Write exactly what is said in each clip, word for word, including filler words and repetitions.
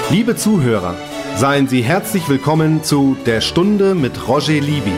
Liebe Zuhörer, seien Sie herzlich willkommen zu Der Stunde mit Roger Libby.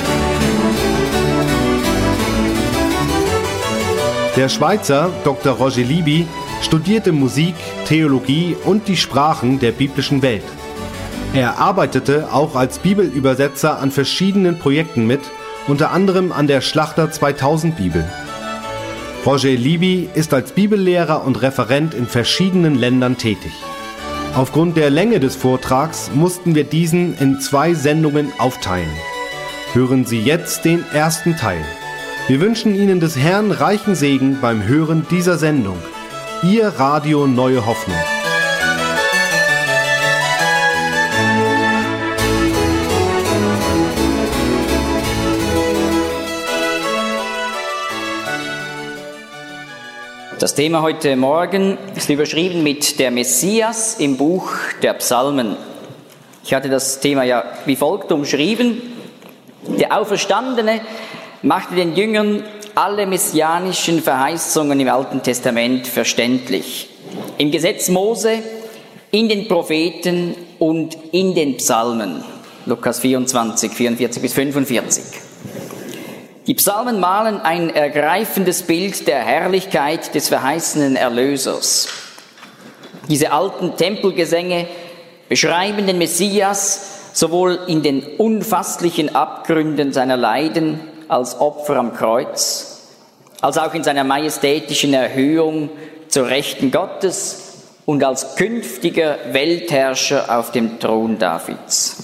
Der Schweizer Doktor Roger Libby studierte Musik, Theologie und die Sprachen der biblischen Welt. Er arbeitete auch als Bibelübersetzer an verschiedenen Projekten mit, unter anderem an der Schlachter zweitausend Bibel. Roger Libby ist als Bibellehrer und Referent in verschiedenen Ländern tätig. Aufgrund der Länge des Vortrags mussten wir diesen in zwei Sendungen aufteilen. Hören Sie jetzt den ersten Teil. Wir wünschen Ihnen des Herrn reichen Segen beim Hören dieser Sendung. Ihr Radio Neue Hoffnung. Das Thema heute Morgen ist überschrieben mit der Messias im Buch der Psalmen. Ich hatte das Thema ja wie folgt umschrieben: Der Auferstandene machte den Jüngern alle messianischen Verheißungen im Alten Testament verständlich. Im Gesetz Mose, in den Propheten und in den Psalmen. Lukas vierundzwanzig, vierundvierzig bis fünfundvierzig. Die Psalmen malen ein ergreifendes Bild der Herrlichkeit des verheißenen Erlösers. Diese alten Tempelgesänge beschreiben den Messias sowohl in den unfasslichen Abgründen seiner Leiden als Opfer am Kreuz, als auch in seiner majestätischen Erhöhung zur Rechten Gottes und als künftiger Weltherrscher auf dem Thron Davids.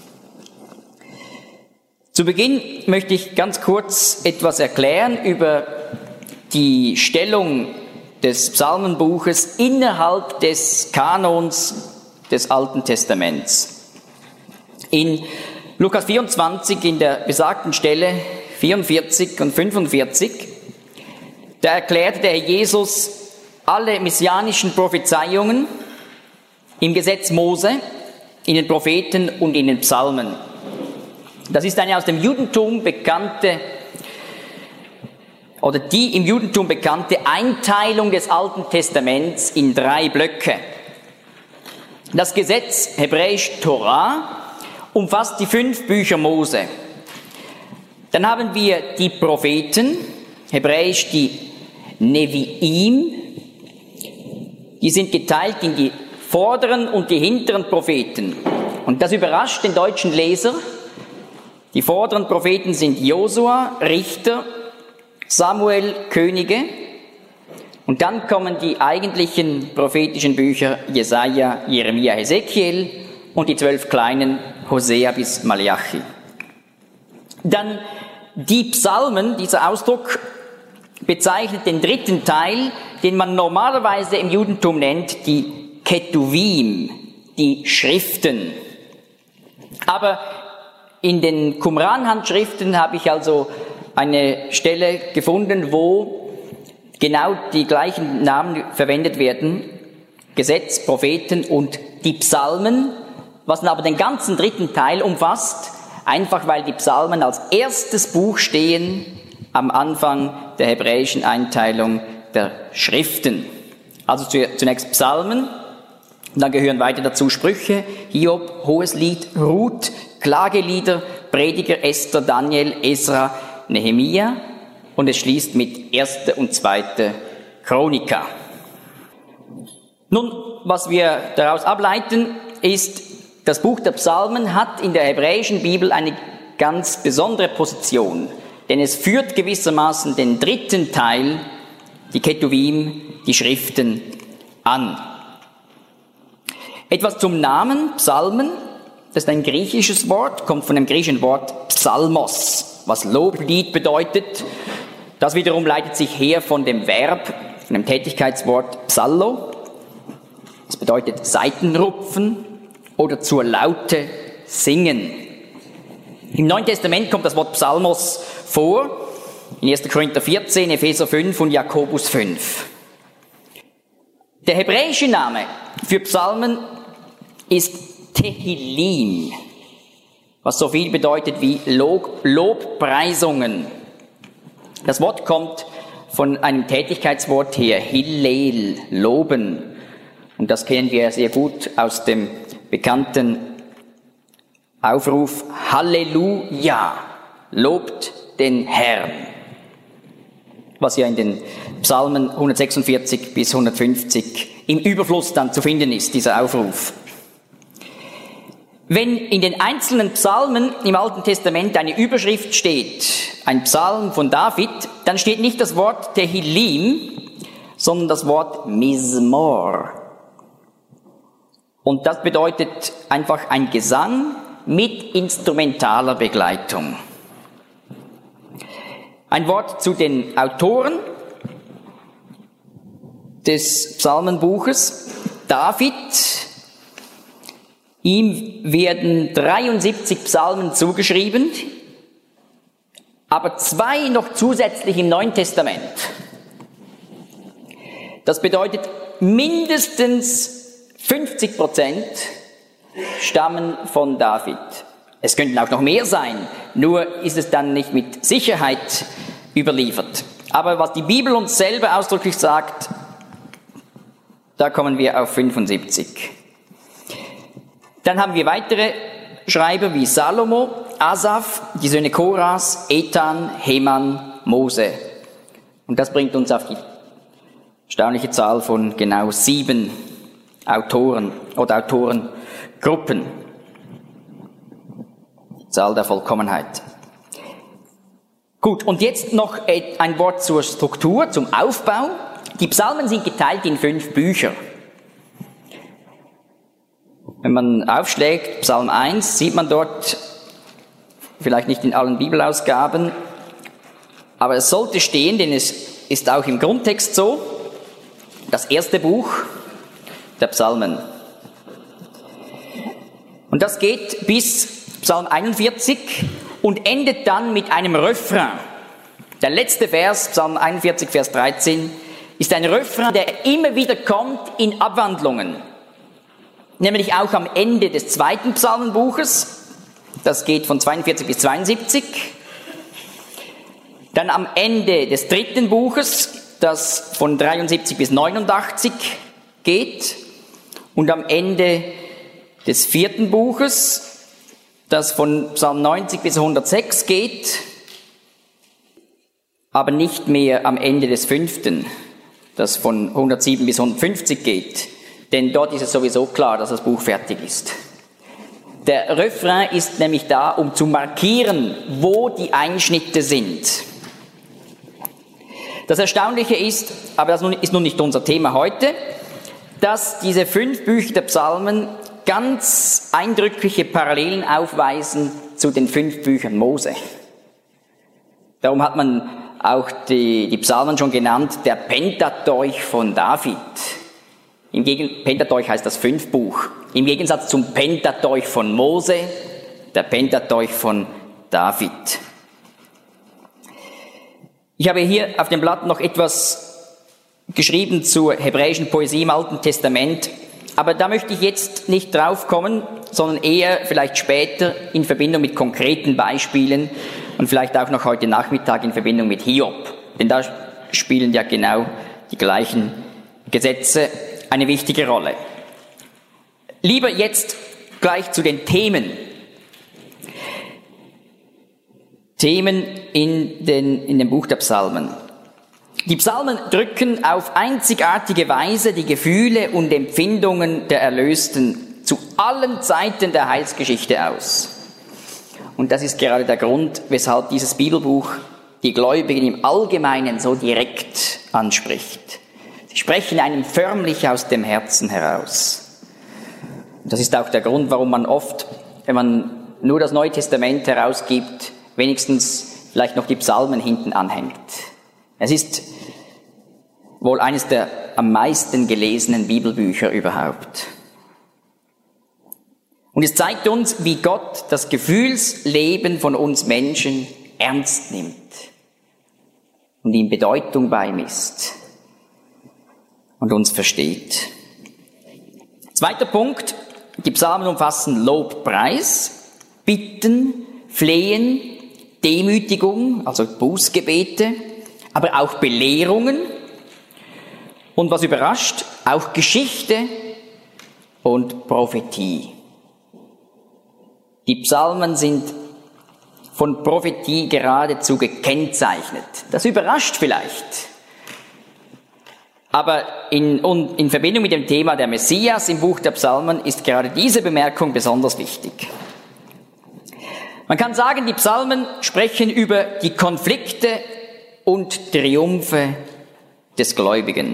Zu Beginn möchte ich ganz kurz etwas erklären über die Stellung des Psalmenbuches innerhalb des Kanons des Alten Testaments. In Lukas vierundzwanzig, in der besagten Stelle vierundvierzig und fünfundvierzig, da erklärte der Herr Jesus alle messianischen Prophezeiungen im Gesetz Mose, in den Propheten und in den Psalmen. Das ist eine aus dem Judentum bekannte, oder die im Judentum bekannte Einteilung des Alten Testaments in drei Blöcke. Das Gesetz, hebräisch Torah, umfasst die fünf Bücher Mose. Dann haben wir die Propheten, hebräisch die Neviim. Die sind geteilt in die vorderen und die hinteren Propheten. Und das überrascht den deutschen Leser. Die vorderen Propheten sind Josua, Richter, Samuel, Könige. Und dann kommen die eigentlichen prophetischen Bücher Jesaja, Jeremia, Hesekiel und die zwölf kleinen Hosea bis Malachi. Dann die Psalmen, dieser Ausdruck bezeichnet den dritten Teil, den man normalerweise im Judentum nennt, die Ketuvim, die Schriften. Aber in den Qumran-Handschriften habe ich also eine Stelle gefunden, wo genau die gleichen Namen verwendet werden. Gesetz, Propheten und die Psalmen, was aber den ganzen dritten Teil umfasst, einfach weil die Psalmen als erstes Buch stehen am Anfang der hebräischen Einteilung der Schriften. Also zunächst Psalmen, dann gehören weiter dazu Sprüche, Hiob, Hoheslied, Ruth, Klagelieder, Prediger, Esther, Daniel, Esra, Nehemia und es schließt mit erste und zweite Chronika. Nun, was wir daraus ableiten, ist, das Buch der Psalmen hat in der hebräischen Bibel eine ganz besondere Position, denn es führt gewissermaßen den dritten Teil, die Ketuvim, die Schriften, an. Etwas zum Namen Psalmen. Das ist ein griechisches Wort, kommt von dem griechischen Wort Psalmos, was Loblied bedeutet. Das wiederum leitet sich her von dem Verb, von dem Tätigkeitswort Psallo. Das bedeutet Saitenrupfen oder zur Laute singen. Im Neuen Testament kommt das Wort Psalmos vor, in erster Korinther vierzehn, Epheser fünf und Jakobus fünf. Der hebräische Name für Psalmen ist Tehillim, was so viel bedeutet wie Lob, Lobpreisungen. Das Wort kommt von einem Tätigkeitswort her, Hillel, loben. Und das kennen wir sehr gut aus dem bekannten Aufruf Halleluja, lobt den Herrn. Was ja in den Psalmen hundertsechsundvierzig bis hundertfünfzig im Überfluss dann zu finden ist, dieser Aufruf. Wenn in den einzelnen Psalmen im Alten Testament eine Überschrift steht, ein Psalm von David, dann steht nicht das Wort Tehillim, sondern das Wort Mizmor. Und das bedeutet einfach ein Gesang mit instrumentaler Begleitung. Ein Wort zu den Autoren des Psalmenbuches. David, ihm werden dreiundsiebzig Psalmen zugeschrieben, aber zwei noch zusätzlich im Neuen Testament. Das bedeutet, mindestens fünfzig Prozent stammen von David. Es könnten auch noch mehr sein, nur ist es dann nicht mit Sicherheit überliefert. Aber was die Bibel uns selber ausdrücklich sagt, da kommen wir auf fünfundsiebzig. Dann haben wir weitere Schreiber wie Salomo, Asaf, die Söhne Koras, Ethan, Heman, Mose. Und das bringt uns auf die erstaunliche Zahl von genau sieben Autoren oder Autorengruppen. Die Zahl der Vollkommenheit. Gut, und jetzt noch ein Wort zur Struktur, zum Aufbau. Die Psalmen sind geteilt in fünf Bücher. Wenn man aufschlägt, Psalm eins, sieht man dort, vielleicht nicht in allen Bibelausgaben, aber es sollte stehen, denn es ist auch im Grundtext so, das erste Buch der Psalmen. Und das geht bis Psalm einundvierzig und endet dann mit einem Refrain. Der letzte Vers, Psalm einundvierzig, Vers dreizehn, ist ein Refrain, der immer wieder kommt in Abwandlungen. Nämlich auch am Ende des zweiten Psalmenbuches, das geht von zweiundvierzig bis zweiundsiebzig. Dann am Ende des dritten Buches, das von dreiundsiebzig bis neunundachtzig geht. Und am Ende des vierten Buches, das von Psalm neunzig bis hundertsechs geht, aber nicht mehr am Ende des fünften, das von hundertsieben bis hundertfünfzig geht. Denn dort ist es sowieso klar, dass das Buch fertig ist. Der Refrain ist nämlich da, um zu markieren, wo die Einschnitte sind. Das Erstaunliche ist, aber das ist nun nicht unser Thema heute, dass diese fünf Bücher der Psalmen ganz eindrückliche Parallelen aufweisen zu den fünf Büchern Mose. Darum hat man auch die, die Psalmen schon genannt, der Pentateuch von David. Im Gegen Pentateuch heißt das Fünfbuch. Im Gegensatz zum Pentateuch von Mose, der Pentateuch von David. Ich habe hier auf dem Blatt noch etwas geschrieben zur hebräischen Poesie im Alten Testament, aber da möchte ich jetzt nicht drauf kommen, sondern eher vielleicht später in Verbindung mit konkreten Beispielen und vielleicht auch noch heute Nachmittag in Verbindung mit Hiob. Denn da spielen ja genau die gleichen Gesetze eine wichtige Rolle. Lieber jetzt gleich zu den Themen. Themen in, den, in dem Buch der Psalmen. Die Psalmen drücken auf einzigartige Weise die Gefühle und Empfindungen der Erlösten zu allen Zeiten der Heilsgeschichte aus. Und das ist gerade der Grund, weshalb dieses Bibelbuch die Gläubigen im Allgemeinen so direkt anspricht. Sie sprechen einem förmlich aus dem Herzen heraus. Und das ist auch der Grund, warum man oft, wenn man nur das Neue Testament herausgibt, wenigstens vielleicht noch die Psalmen hinten anhängt. Es ist wohl eines der am meisten gelesenen Bibelbücher überhaupt. Und es zeigt uns, wie Gott das Gefühlsleben von uns Menschen ernst nimmt und ihm Bedeutung beimisst und uns versteht. Zweiter Punkt, die Psalmen umfassen Lobpreis, Bitten, Flehen, Demütigung, also Bußgebete, aber auch Belehrungen und was überrascht, auch Geschichte und Prophetie. Die Psalmen sind von Prophetie geradezu gekennzeichnet. Das überrascht vielleicht. Aber in, in Verbindung mit dem Thema der Messias im Buch der Psalmen ist gerade diese Bemerkung besonders wichtig. Man kann sagen, die Psalmen sprechen über die Konflikte und Triumphe des Gläubigen.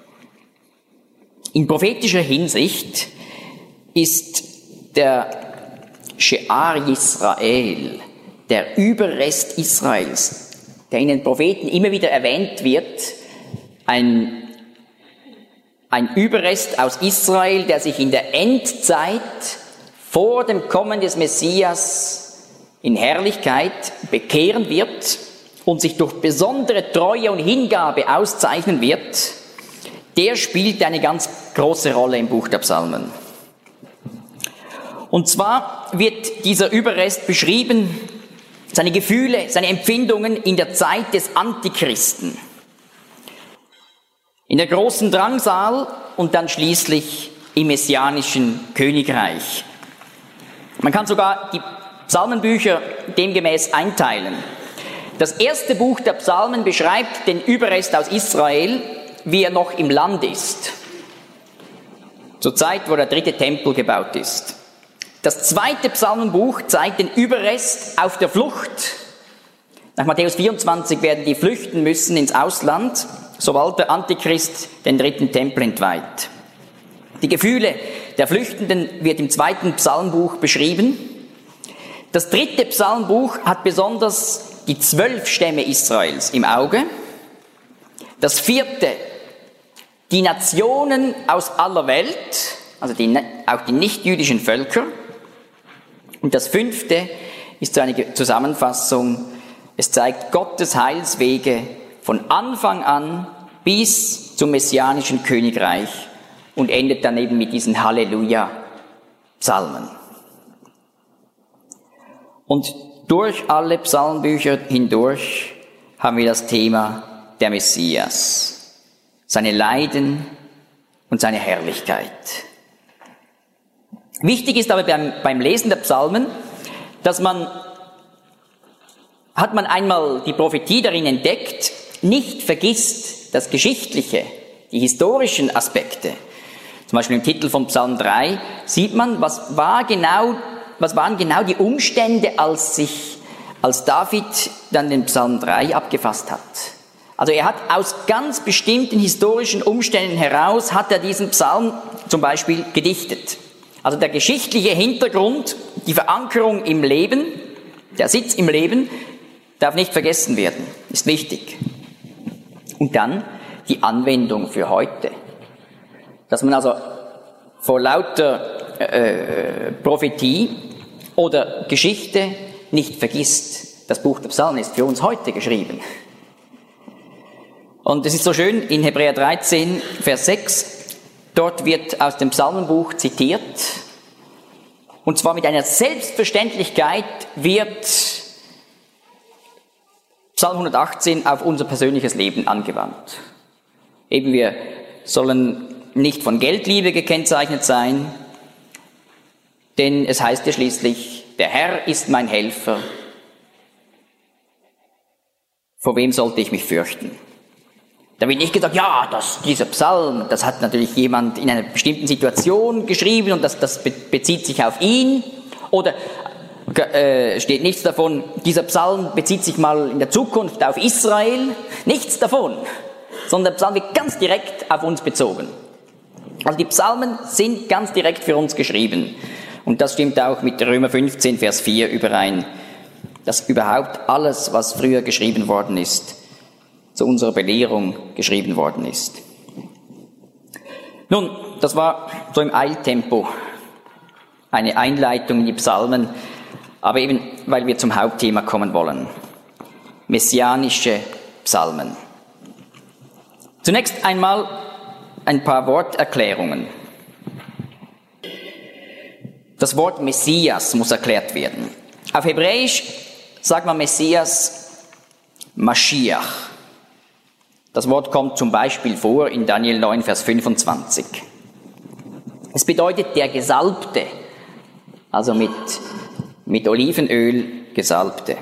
In prophetischer Hinsicht ist der She'ar Yisrael, der Überrest Israels, der in den Propheten immer wieder erwähnt wird, ein, ein Überrest aus Israel, der sich in der Endzeit vor dem Kommen des Messias in Herrlichkeit bekehren wird und sich durch besondere Treue und Hingabe auszeichnen wird, der spielt eine ganz große Rolle im Buch der Psalmen. Und zwar wird dieser Überrest beschrieben, seine Gefühle, seine Empfindungen in der Zeit des Antichristen, in der großen Drangsal und dann schließlich im messianischen Königreich. Man kann sogar die Psalmenbücher demgemäß einteilen. Das erste Buch der Psalmen beschreibt den Überrest aus Israel, wie er noch im Land ist, zur Zeit, wo der dritte Tempel gebaut ist. Das zweite Psalmenbuch zeigt den Überrest auf der Flucht. Nach Matthäus vierundzwanzig werden die flüchten müssen ins Ausland, sobald der Antichrist den dritten Tempel entweiht. Die Gefühle der Flüchtenden wird im zweiten Psalmbuch beschrieben. Das dritte Psalmbuch hat besonders die zwölf Stämme Israels im Auge. Das vierte, die Nationen aus aller Welt, also die, auch die nichtjüdischen Völker. Und das fünfte ist so eine Zusammenfassung. Es zeigt Gottes Heilswege von Anfang an bis zum messianischen Königreich und endet dann eben mit diesen Halleluja-Psalmen. Und durch alle Psalmbücher hindurch haben wir das Thema der Messias, seine Leiden und seine Herrlichkeit. Wichtig ist aber beim, beim Lesen der Psalmen, dass man, hat man einmal die Prophetie darin entdeckt, nicht vergisst das Geschichtliche, die historischen Aspekte. Zum Beispiel im Titel von Psalm drei sieht man, was war genau Was waren genau die Umstände, als sich, als David dann den Psalm drei abgefasst hat? Also er hat aus ganz bestimmten historischen Umständen heraus, hat er diesen Psalm zum Beispiel gedichtet. Also der geschichtliche Hintergrund, die Verankerung im Leben, der Sitz im Leben, darf nicht vergessen werden, ist wichtig. Und dann die Anwendung für heute. Dass man also vor lauter äh, Prophetie oder Geschichte nicht vergisst, das Buch der Psalmen ist für uns heute geschrieben. Und es ist so schön in Hebräer dreizehn, Vers sechs, dort wird aus dem Psalmenbuch zitiert, und zwar mit einer Selbstverständlichkeit wird Psalm hundertachtzehn auf unser persönliches Leben angewandt. Eben wir sollen nicht von Geldliebe gekennzeichnet sein, denn es heißt ja schließlich, der Herr ist mein Helfer. Vor wem sollte ich mich fürchten? Da wird nicht gesagt, ja, das, dieser Psalm, das hat natürlich jemand in einer bestimmten Situation geschrieben und das, das bezieht sich auf ihn. Oder äh, steht nichts davon, dieser Psalm bezieht sich mal in der Zukunft auf Israel. Nichts davon, sondern der Psalm wird ganz direkt auf uns bezogen. Also die Psalmen sind ganz direkt für uns geschrieben. Und das stimmt auch mit Römer fünfzehn, Vers vier überein, dass überhaupt alles, was früher geschrieben worden ist, zu unserer Belehrung geschrieben worden ist. Nun, das war so im Eiltempo eine Einleitung in die Psalmen, aber eben, weil wir zum Hauptthema kommen wollen. Messianische Psalmen. Zunächst einmal ein paar Worterklärungen. Das Wort Messias muss erklärt werden. Auf Hebräisch sagt man Messias Mashiach. Das Wort kommt zum Beispiel vor in Daniel neun, Vers fünfundzwanzig. Es bedeutet der Gesalbte, also mit, mit Olivenöl Gesalbte.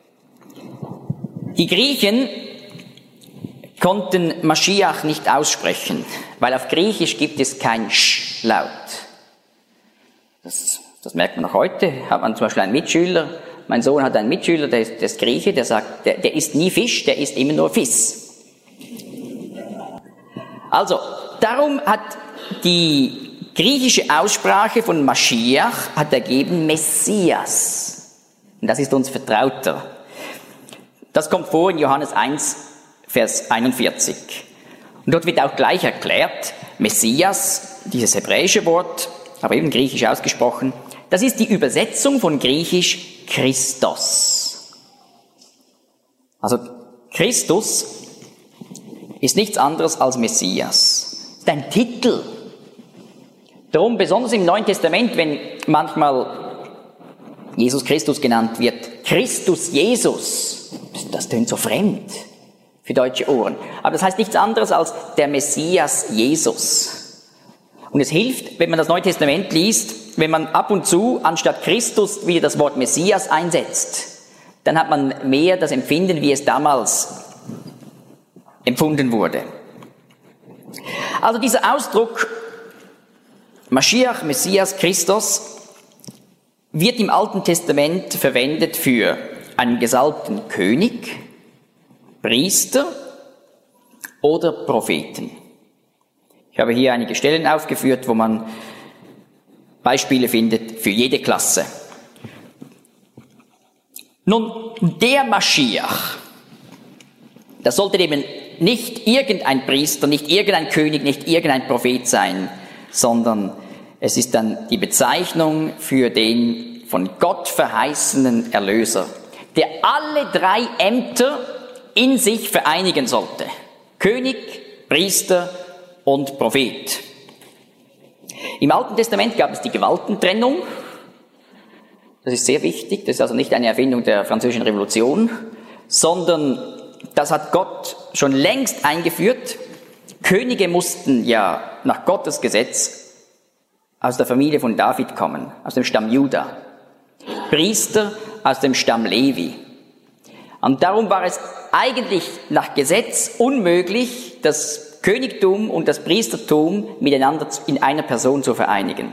Die Griechen konnten Maschiach nicht aussprechen, weil auf Griechisch gibt es kein Sch-Laut. Das, das merkt man noch heute, hat man zum Beispiel einen Mitschüler, mein Sohn hat einen Mitschüler, der ist, der ist Grieche, der sagt, der, der isst nie Fisch, der isst immer nur Fiss. Also, darum hat die griechische Aussprache von Maschiach hat ergeben Messias. Und das ist uns vertrauter. Das kommt vor in Johannes eins, Vers einundvierzig. Und dort wird auch gleich erklärt, Messias, dieses hebräische Wort, aber eben griechisch ausgesprochen, das ist die Übersetzung von griechisch Christos. Also Christus ist nichts anderes als Messias. Das ist ein Titel. Darum, besonders im Neuen Testament, wenn manchmal Jesus Christus genannt wird, Christus Jesus, das tönt so fremd für deutsche Ohren. Aber das heißt nichts anderes als der Messias Jesus. Und es hilft, wenn man das Neue Testament liest, wenn man ab und zu anstatt Christus wieder das Wort Messias einsetzt, dann hat man mehr das Empfinden, wie es damals empfunden wurde. Also dieser Ausdruck Maschiach, Messias, Christus wird im Alten Testament verwendet für einen gesalbten König, Priester oder Propheten. Ich habe hier einige Stellen aufgeführt, wo man Beispiele findet für jede Klasse. Nun, der Maschiach, das sollte eben nicht irgendein Priester, nicht irgendein König, nicht irgendein Prophet sein, sondern es ist dann die Bezeichnung für den von Gott verheißenen Erlöser, der alle drei Ämter in sich vereinigen sollte. König, Priester und Prophet. Im Alten Testament gab es die Gewaltentrennung. Das ist sehr wichtig. Das ist also nicht eine Erfindung der Französischen Revolution, sondern das hat Gott schon längst eingeführt. Könige mussten ja nach Gottes Gesetz aus der Familie von David kommen, aus dem Stamm Juda. Priester aus dem Stamm Levi. Und darum war es eigentlich nach Gesetz unmöglich, das Königtum und das Priestertum miteinander in einer Person zu vereinigen.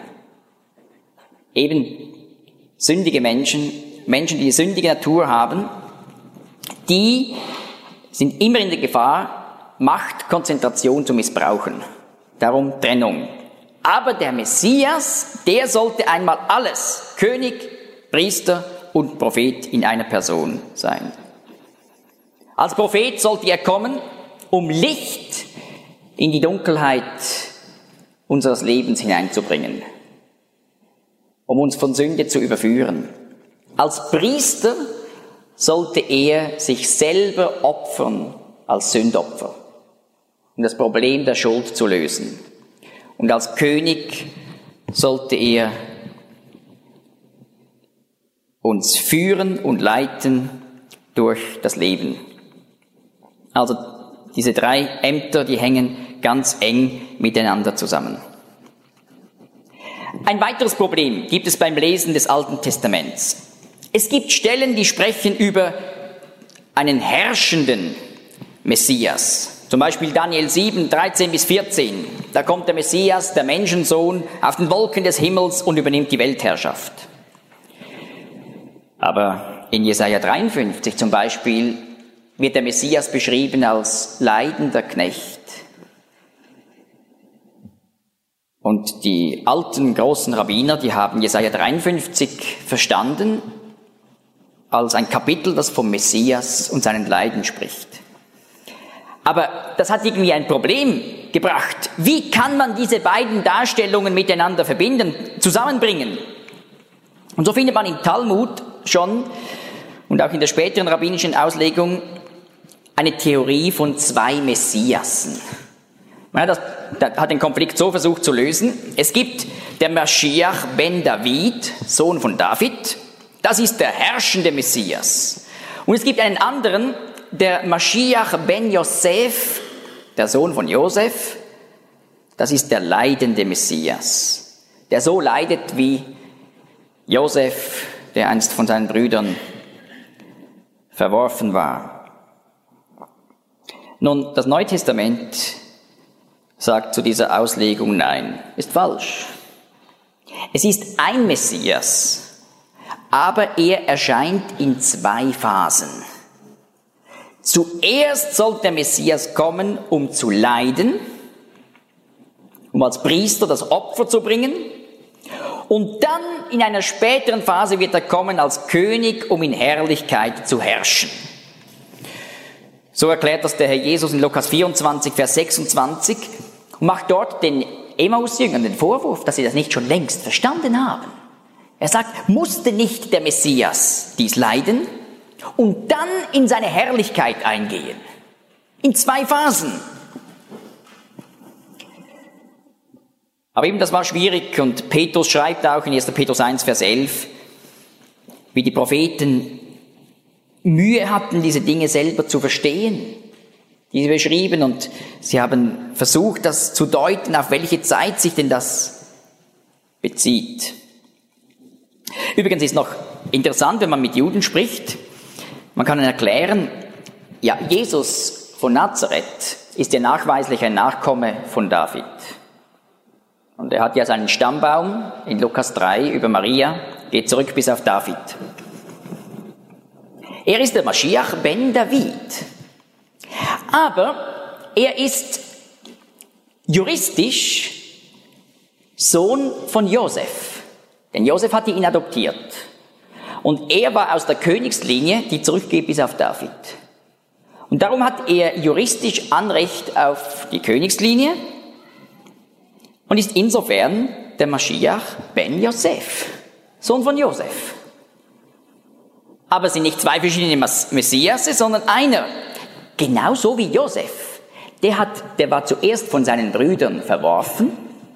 Eben sündige Menschen, Menschen, die eine sündige Natur haben, die sind immer in der Gefahr, Machtkonzentration zu missbrauchen. Darum Trennung. Aber der Messias, der sollte einmal alles, König, Priester und Prophet in einer Person sein. Als Prophet sollte er kommen, um Licht in die Dunkelheit unseres Lebens hineinzubringen, um uns von Sünde zu überführen. Als Priester sollte er sich selber opfern als Sündopfer, um das Problem der Schuld zu lösen. Und als König sollte er uns führen und leiten durch das Leben. Also diese drei Ämter, die hängen ganz eng miteinander zusammen. Ein weiteres Problem gibt es beim Lesen des Alten Testaments. Es gibt Stellen, die sprechen über einen herrschenden Messias. Zum Beispiel Daniel sieben, dreizehn bis vierzehn. Da kommt der Messias, der Menschensohn, auf den Wolken des Himmels und übernimmt die Weltherrschaft. Aber in Jesaja dreiundfünfzig zum Beispiel wird der Messias beschrieben als leidender Knecht. Und die alten großen Rabbiner, die haben Jesaja dreiundfünfzig verstanden als ein Kapitel, das vom Messias und seinen Leiden spricht. Aber das hat irgendwie ein Problem gebracht. Wie kann man diese beiden Darstellungen miteinander verbinden, zusammenbringen? Und so findet man im Talmud schon und auch in der späteren rabbinischen Auslegung eine Theorie von zwei Messiasen. Man hat, das, hat den Konflikt so versucht zu lösen. Es gibt der Maschiach ben David, Sohn von David. Das ist der herrschende Messias. Und es gibt einen anderen, der Maschiach ben Joseph, der Sohn von Josef. Das ist der leidende Messias. der so leidet wie Josef, der einst von seinen Brüdern verworfen war. Nun, das Neue Testament sagt zu dieser Auslegung nein, ist falsch. Es ist ein Messias, aber er erscheint in zwei Phasen. Zuerst soll der Messias kommen, um zu leiden, um als Priester das Opfer zu bringen. Und dann in einer späteren Phase wird er kommen als König, um in Herrlichkeit zu herrschen. So erklärt das der Herr Jesus in Lukas vierundzwanzig, Vers sechsundzwanzig und macht dort den Emmaus-Jüngern den Vorwurf, dass sie das nicht schon längst verstanden haben. Er sagt, musste nicht der Messias dies leiden und dann in seine Herrlichkeit eingehen? In zwei Phasen. Aber eben das war schwierig und Petrus schreibt auch in erster Petrus eins, Vers elf, wie die Propheten Mühe hatten, diese Dinge selber zu verstehen, die sie beschrieben, und sie haben versucht, das zu deuten, auf welche Zeit sich denn das bezieht. Übrigens ist noch interessant, wenn man mit Juden spricht, man kann ihnen erklären, ja, Jesus von Nazareth ist ja nachweislich ein Nachkomme von David. Und er hat ja seinen Stammbaum in Lukas drei über Maria, geht zurück bis auf David. Er ist der Maschiach ben David. Aber er ist juristisch Sohn von Josef. Denn Josef hatte ihn adoptiert. Und er war aus der Königslinie, die zurückgeht bis auf David. Und darum hat er juristisch Anrecht auf die Königslinie und ist insofern der Maschiach ben Josef, Sohn von Josef. Aber es sind nicht zwei verschiedene Messiasse, sondern einer. Genauso wie Josef. Der, hat, der war zuerst von seinen Brüdern verworfen,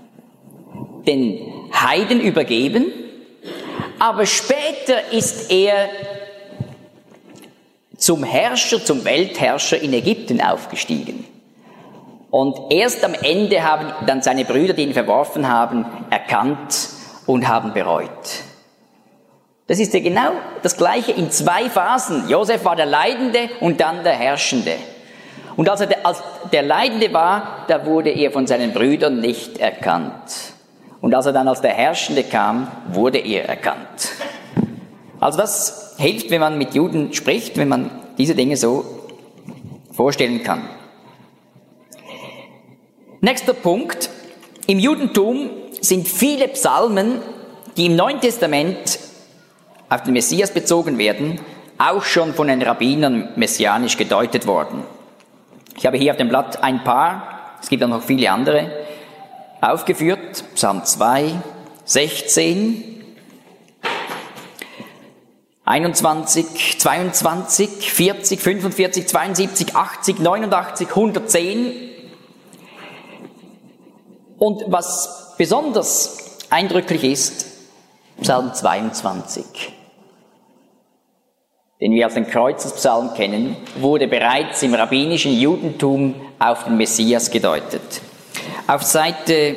den Heiden übergeben, aber später ist er zum Herrscher, zum Weltherrscher in Ägypten aufgestiegen. Und erst am Ende haben dann seine Brüder, die ihn verworfen haben, erkannt und haben bereut. Das ist ja genau das Gleiche in zwei Phasen. Josef war der Leidende und dann der Herrschende. Und als er der, als der Leidende war, da wurde er von seinen Brüdern nicht erkannt. Und als er dann als der Herrschende kam, wurde er erkannt. Also das hilft, wenn man mit Juden spricht, wenn man diese Dinge so vorstellen kann. Nächster Punkt. Im Judentum sind viele Psalmen, die im Neuen Testament auf den Messias bezogen werden, auch schon von den Rabbinern messianisch gedeutet worden. Ich habe hier auf dem Blatt ein paar, es gibt auch noch viele andere, aufgeführt. Psalm zwei, sechzehn, einundzwanzig, zweiundzwanzig, vierzig, fünfundvierzig, zweiundsiebzig, achtzig, neunundachtzig, hundertzehn. Und was besonders eindrücklich ist, Psalm zweiundzwanzig, den wir als den Kreuzespsalm kennen, wurde bereits im rabbinischen Judentum auf den Messias gedeutet. Auf Seite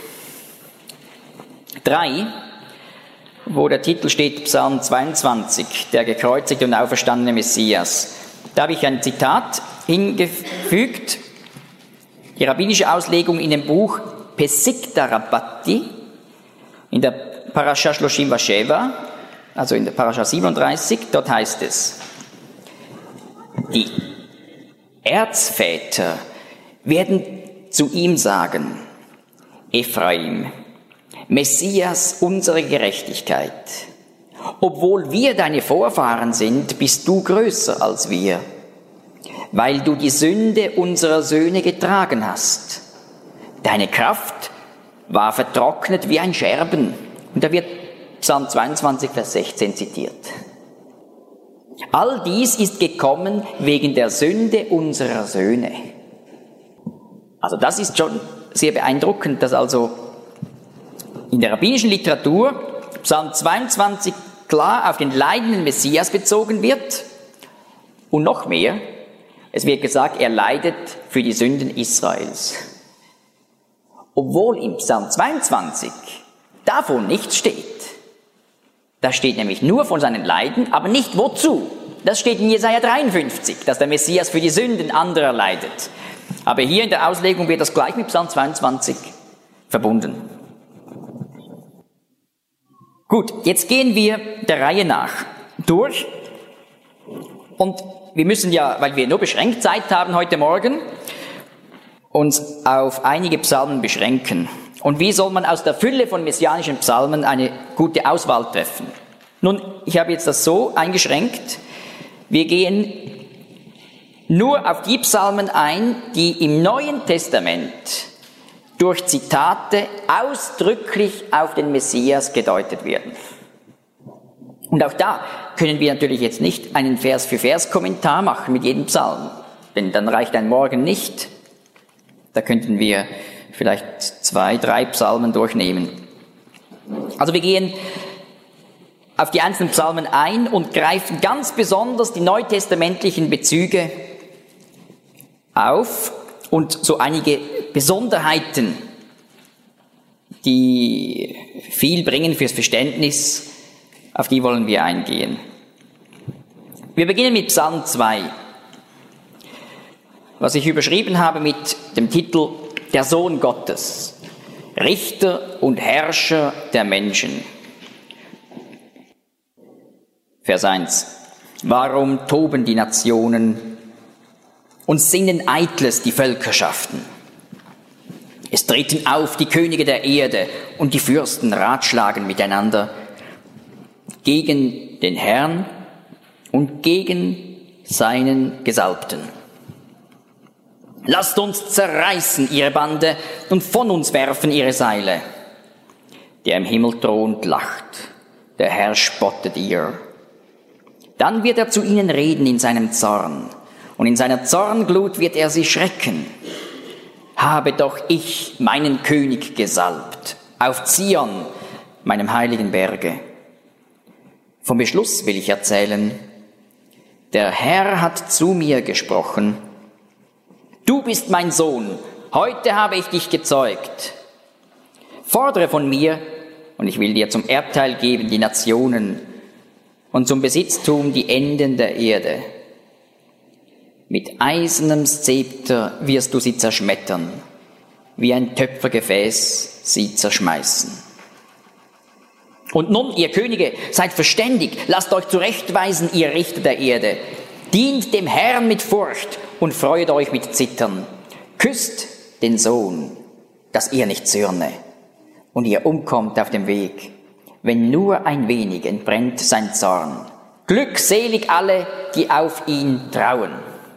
drei, wo der Titel steht, Psalm zweiundzwanzig, der gekreuzigte und auferstandene Messias, da habe ich ein Zitat hingefügt, die rabbinische Auslegung in dem Buch Pesikta Rabbati, in der Parasha Shloshim Vasheva, also in der Parasha siebenunddreißig, dort heißt es, die Erzväter werden zu ihm sagen, Ephraim, Messias, unsere Gerechtigkeit. Obwohl wir deine Vorfahren sind, bist du größer als wir, weil du die Sünde unserer Söhne getragen hast. Deine Kraft war vertrocknet wie ein Scherben. Und da wird Psalm zweiundzwanzig, Vers sechzehn zitiert. All dies ist gekommen wegen der Sünde unserer Söhne. Also das ist schon sehr beeindruckend, dass also in der rabbinischen Literatur Psalm zweiundzwanzig klar auf den leidenden Messias bezogen wird. Und noch mehr, es wird gesagt, er leidet für die Sünden Israels. Obwohl im Psalm zweiundzwanzig davon nichts steht. Da steht nämlich nur von seinen Leiden, aber nicht wozu. Das steht in Jesaja dreiundfünfzig, dass der Messias für die Sünden anderer leidet. Aber hier in der Auslegung wird das gleich mit Psalm zweiundzwanzig verbunden. Gut, jetzt gehen wir der Reihe nach durch. Und wir müssen ja, weil wir nur beschränkt Zeit haben heute Morgen, uns auf einige Psalmen beschränken. Und wie soll man aus der Fülle von messianischen Psalmen eine gute Auswahl treffen? Nun, ich habe jetzt das so eingeschränkt. Wir gehen nur auf die Psalmen ein, die im Neuen Testament durch Zitate ausdrücklich auf den Messias gedeutet werden. Und auch da können wir natürlich jetzt nicht einen Vers-für-Vers-Kommentar machen mit jedem Psalm, denn dann reicht ein Morgen nicht. Da könnten wir vielleicht zwei, drei Psalmen durchnehmen. Also wir gehen auf die einzelnen Psalmen ein und greifen ganz besonders die neutestamentlichen Bezüge auf und so einige Besonderheiten, die viel bringen fürs Verständnis, auf die wollen wir eingehen. Wir beginnen mit Psalm zwei, was ich überschrieben habe mit dem Titel Der Sohn Gottes, Richter und Herrscher der Menschen. Vers eins. Warum toben die Nationen und sinnen Eitles die Völkerschaften? Es treten auf die Könige der Erde und die Fürsten ratschlagen miteinander gegen den Herrn und gegen seinen Gesalbten. Lasst uns zerreißen ihre Bande und von uns werfen ihre Seile. Der im Himmel thront lacht, der Herr spottet ihr. Dann wird er zu ihnen reden in seinem Zorn, und in seiner Zornglut wird er sie schrecken. Habe doch ich meinen König gesalbt, auf Zion, meinem heiligen Berge. Vom Beschluss will ich erzählen. Der Herr hat zu mir gesprochen. Du bist mein Sohn, heute habe ich dich gezeugt. Fordere von mir, und ich will dir zum Erbteil geben die Nationen und zum Besitztum die Enden der Erde. Mit eisernem Zepter wirst du sie zerschmettern, wie ein Töpfergefäß sie zerschmeißen. Und nun, ihr Könige, seid verständig, lasst euch zurechtweisen, ihr Richter der Erde. Dient dem Herrn mit Furcht und freuet euch mit Zittern. Küsst den Sohn, dass ihr nicht zürne und ihr umkommt auf dem Weg, wenn nur ein wenig entbrennt sein Zorn. Glückselig alle, die auf ihn trauen.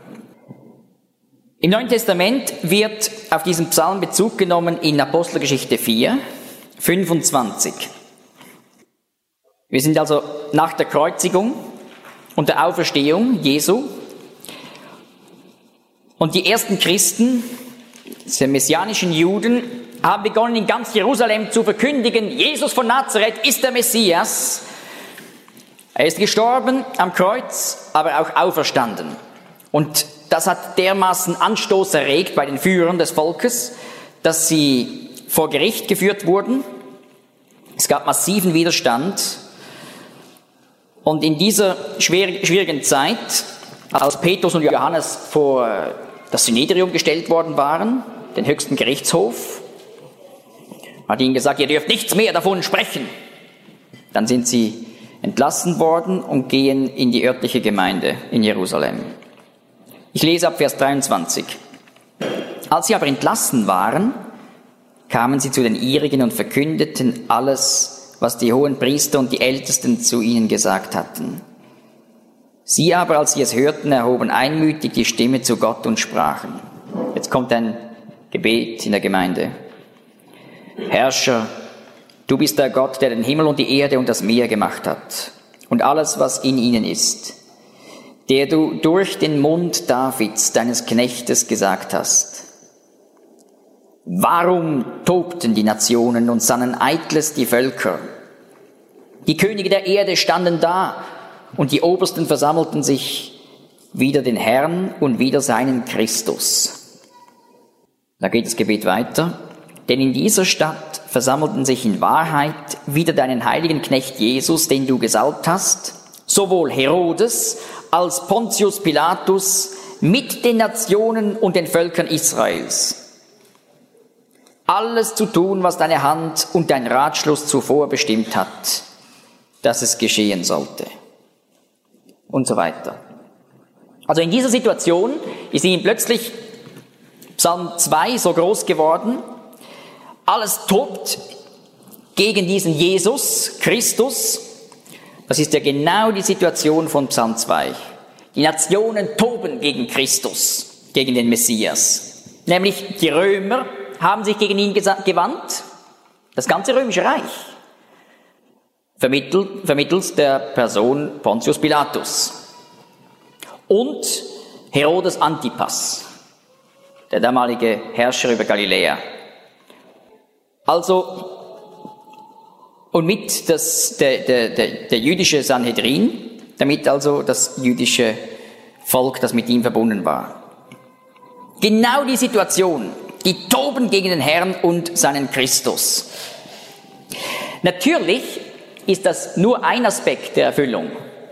Im Neuen Testament wird auf diesen Psalm Bezug genommen in Apostelgeschichte vier, fünfundzwanzig. Wir sind also nach der Kreuzigung und der Auferstehung Jesu. Und die ersten Christen, die messianischen Juden, haben begonnen, in ganz Jerusalem zu verkündigen, Jesus von Nazareth ist der Messias. Er ist gestorben am Kreuz, aber auch auferstanden. Und das hat dermaßen Anstoß erregt bei den Führern des Volkes, dass sie vor Gericht geführt wurden. Es gab massiven Widerstand. Und in dieser schwierigen Zeit, als Petrus und Johannes vor das Synedrium gestellt worden waren, den höchsten Gerichtshof, hat ihnen gesagt, ihr dürft nichts mehr davon sprechen. Dann sind sie entlassen worden und gehen in die örtliche Gemeinde in Jerusalem. Ich lese ab Vers dreiundzwanzig. Als sie aber entlassen waren, kamen sie zu den ihrigen und verkündeten alles, was die hohen Priester und die Ältesten zu ihnen gesagt hatten. Sie aber, als sie es hörten, erhoben einmütig die Stimme zu Gott und sprachen. Jetzt kommt ein Gebet in der Gemeinde. Herrscher, du bist der Gott, der den Himmel und die Erde und das Meer gemacht hat und alles, was in ihnen ist, der du durch den Mund Davids, deines Knechtes, gesagt hast. Warum tobten die Nationen und sannen Eitles die Völker? Die Könige der Erde standen da und die Obersten versammelten sich wider den Herrn und wider seinen Christus. Da geht das Gebet weiter. Denn in dieser Stadt versammelten sich in Wahrheit wider deinen heiligen Knecht Jesus, den du gesalbt hast, sowohl Herodes als Pontius Pilatus mit den Nationen und den Völkern Israels. Alles zu tun, was deine Hand und dein Ratschluss zuvor bestimmt hat, dass es geschehen sollte. Und so weiter. Also in dieser Situation ist ihm plötzlich Psalm zwei so groß geworden. Alles tobt gegen diesen Jesus, Christus. Das ist ja genau die Situation von Psalm zwei. Die Nationen toben gegen Christus, gegen den Messias. Nämlich die Römer haben sich gegen ihn gewandt, das ganze römische Reich, vermittelt, vermittels der Person Pontius Pilatus und Herodes Antipas, der damalige Herrscher über Galiläa. Also, und mit das, der, der, der, der jüdische Sanhedrin, damit also das jüdische Volk, das mit ihm verbunden war. Genau die Situation. Die toben gegen den Herrn und seinen Christus. Natürlich ist das nur ein Aspekt der Erfüllung.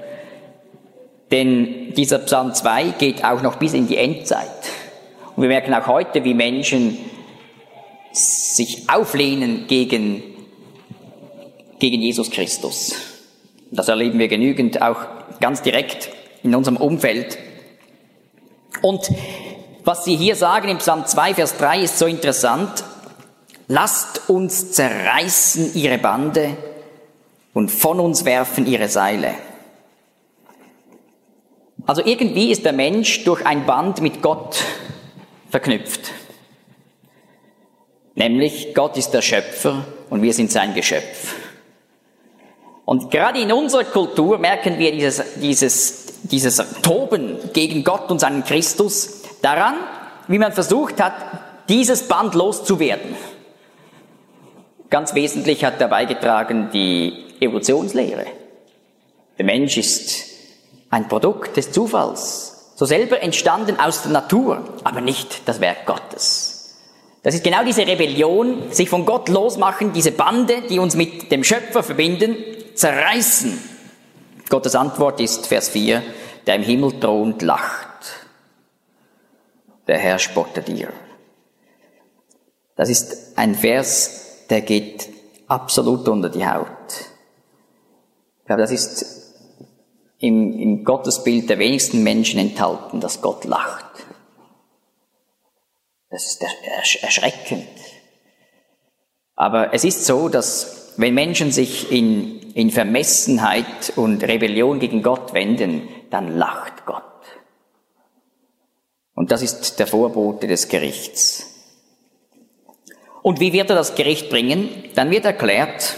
Denn dieser Psalm zwei geht auch noch bis in die Endzeit. Und wir merken auch heute, wie Menschen sich auflehnen gegen, gegen Jesus Christus. Das erleben wir genügend, auch ganz direkt in unserem Umfeld. Und was sie hier sagen im Psalm zwei, Vers drei ist so interessant. Lasst uns zerreißen ihre Bande und von uns werfen ihre Seile. Also irgendwie ist der Mensch durch ein Band mit Gott verknüpft. Nämlich Gott ist der Schöpfer und wir sind sein Geschöpf. Und gerade in unserer Kultur merken wir dieses, dieses, dieses Toben gegen Gott und seinen Christus daran, wie man versucht hat, dieses Band loszuwerden. Ganz wesentlich hat dabei beigetragen die Evolutionslehre. Der Mensch ist ein Produkt des Zufalls, so selber entstanden aus der Natur, aber nicht das Werk Gottes. Das ist genau diese Rebellion, sich von Gott losmachen, diese Bande, die uns mit dem Schöpfer verbinden, zerreißen. Gottes Antwort ist Vers vier, der im Himmel thront, lacht. Der Herr spottet ihr. Das ist ein Vers, der geht absolut unter die Haut. Ich glaube, das ist im, im Gottesbild der wenigsten Menschen enthalten, dass Gott lacht. Das ist erschreckend. Aber es ist so, dass wenn Menschen sich in, in Vermessenheit und Rebellion gegen Gott wenden, dann lacht Gott. Und das ist der Vorbote des Gerichts. Und wie wird er das Gericht bringen? Dann wird erklärt,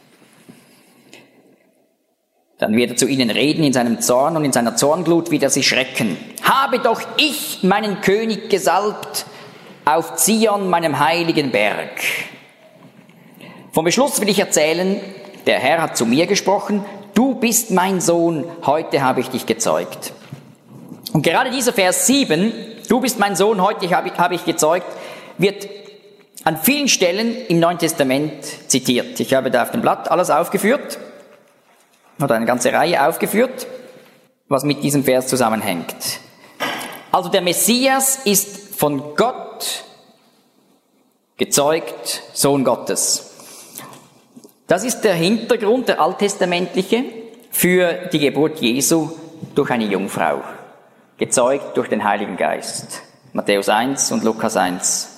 dann wird er zu ihnen reden in seinem Zorn und in seiner Zornglut wird er sie schrecken. Habe doch ich meinen König gesalbt auf Zion, meinem heiligen Berg. Vom Beschluss will ich erzählen, der Herr hat zu mir gesprochen, du bist mein Sohn, heute habe ich dich gezeugt. Und gerade dieser Vers sieben, du bist mein Sohn, heute habe ich, habe ich gezeugt, wird an vielen Stellen im Neuen Testament zitiert. Ich habe da auf dem Blatt alles aufgeführt, oder eine ganze Reihe aufgeführt, was mit diesem Vers zusammenhängt. Also der Messias ist von Gott gezeugt, Sohn Gottes. Das ist der Hintergrund, der alttestamentliche, für die Geburt Jesu durch eine Jungfrau. Gezeugt durch den Heiligen Geist. Matthäus eins und Lukas eins.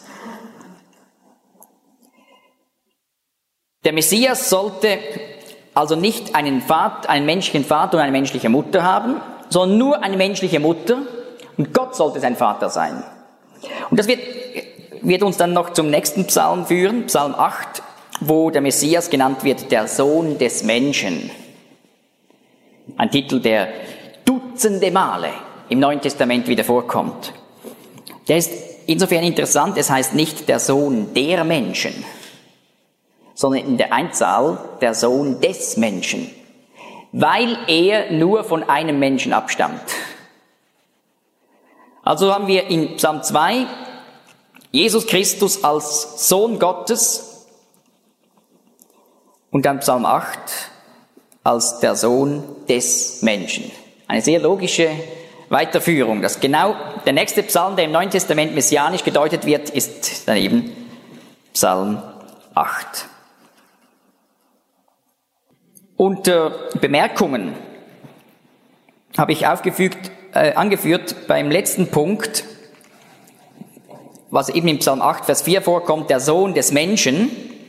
Der Messias sollte also nicht einen Vater, einen menschlichen Vater und eine menschliche Mutter haben, sondern nur eine menschliche Mutter und Gott sollte sein Vater sein. Und das wird, wird uns dann noch zum nächsten Psalm führen, Psalm acht, wo der Messias genannt wird, der Sohn des Menschen. Ein Titel, der dutzende Male im Neuen Testament wieder vorkommt. Der ist insofern interessant, es heißt nicht der Sohn der Menschen, sondern in der Einzahl der Sohn des Menschen, weil er nur von einem Menschen abstammt. Also haben wir in Psalm zwei Jesus Christus als Sohn Gottes und dann Psalm acht als der Sohn des Menschen. Eine sehr logische Weiterführung. Das genau der nächste Psalm, der im Neuen Testament messianisch gedeutet wird, ist dann eben Psalm acht. Unter Bemerkungen habe ich aufgefügt, äh, angeführt beim letzten Punkt, was eben im Psalm acht, Vers vier vorkommt, der Sohn des Menschen,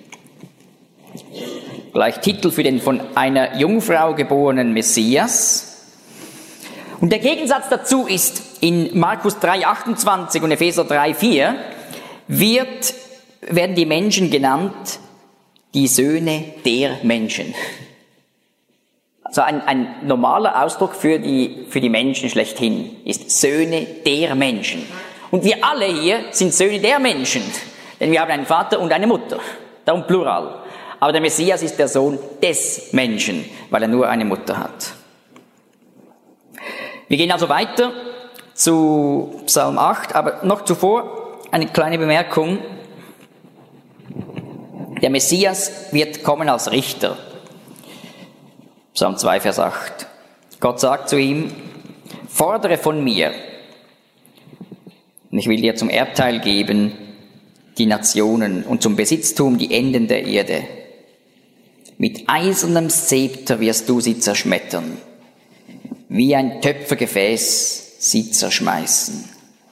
gleich Titel für den von einer Jungfrau geborenen Messias. Und der Gegensatz dazu ist, in Markus drei, achtundzwanzig und Epheser drei, vier wird, werden die Menschen genannt, die Söhne der Menschen. Also ein, ein normaler Ausdruck für die, für die Menschen schlechthin ist Söhne der Menschen. Und wir alle hier sind Söhne der Menschen, denn wir haben einen Vater und eine Mutter, darum Plural. Aber der Messias ist der Sohn des Menschen, weil er nur eine Mutter hat. Wir gehen also weiter zu Psalm acht, aber noch zuvor eine kleine Bemerkung. Der Messias wird kommen als Richter. Psalm zwei, Vers acht. Gott sagt zu ihm, fordere von mir, und ich will dir zum Erbteil geben die Nationen und zum Besitztum die Enden der Erde. Mit eisernem Zepter wirst du sie zerschmettern, wie ein Töpfergefäß sie zerschmeißen.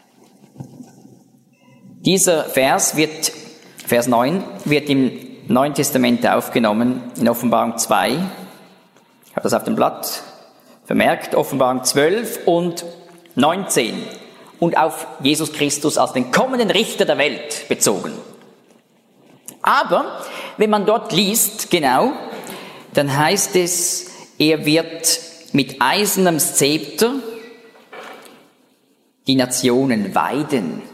Dieser Vers wird, Vers neun, wird im Neuen Testament aufgenommen, in Offenbarung zwei. Ich habe das auf dem Blatt vermerkt, Offenbarung zwölf und neunzehn. Und auf Jesus Christus als den kommenden Richter der Welt bezogen. Aber wenn man dort liest, genau, dann heißt es, er wird mit eisernem Zepter die Nationen weiden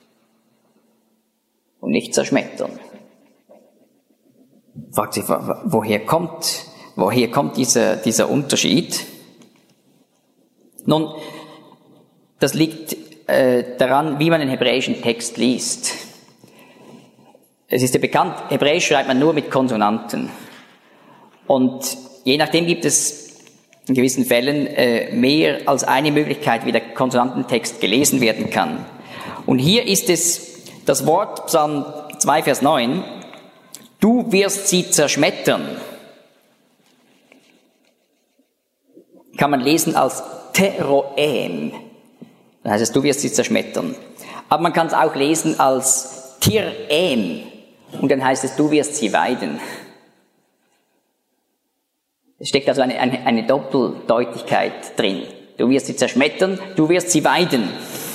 und nicht zerschmettern. Fragt sich, woher kommt, woher kommt dieser, dieser Unterschied? Nun, das liegt äh, daran, wie man den hebräischen Text liest. Es ist ja bekannt, Hebräisch schreibt man nur mit Konsonanten. Und je nachdem gibt es in gewissen Fällen äh, mehr als eine Möglichkeit, wie der Konsonantentext gelesen werden kann. Und hier ist es das Wort, Psalm zwei, Vers neun, du wirst sie zerschmettern. Kann man lesen als Teroem. Das heißt, du wirst sie zerschmettern. Aber man kann es auch lesen als Tirem. Und dann heißt es, du wirst sie weiden. Es steckt also eine, eine, eine Doppeldeutigkeit drin. Du wirst sie zerschmettern, du wirst sie weiden.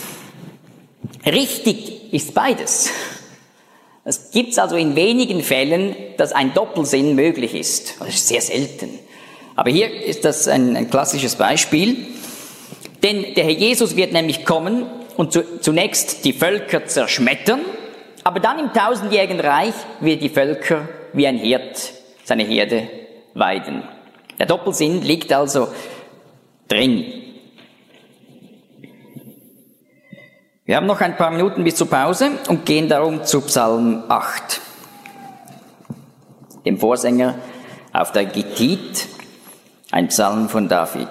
Richtig ist beides. Es gibt also in wenigen Fällen, dass ein Doppelsinn möglich ist. Das ist sehr selten. Aber hier ist das ein, ein klassisches Beispiel. Denn der Herr Jesus wird nämlich kommen und zu, zunächst die Völker zerschmettern, aber dann im tausendjährigen Reich wird die Völker wie ein Hirt seine Herde weiden. Der Doppelsinn liegt also drin. Wir haben noch ein paar Minuten bis zur Pause und gehen darum zu Psalm acht, dem Vorsänger auf der Gittit, ein Psalm von David.